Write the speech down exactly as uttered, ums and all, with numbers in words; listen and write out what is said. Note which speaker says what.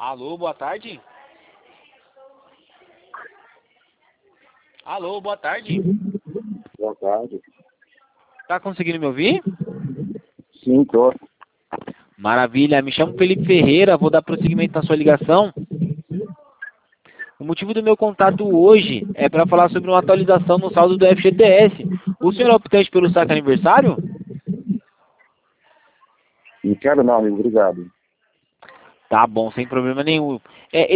Speaker 1: Alô, boa tarde. Alô, boa tarde.
Speaker 2: Boa tarde.
Speaker 1: Tá conseguindo me ouvir?
Speaker 2: Sim, tô.
Speaker 1: Maravilha, me chamo Felipe Ferreira, vou dar prosseguimento na sua ligação. O motivo do meu contato hoje é para falar sobre uma atualização no saldo do F G T S. O senhor é optante pelo saque aniversário?
Speaker 2: Não quero não, amigo. Obrigado.
Speaker 1: Tá bom, sem problema nenhum. É,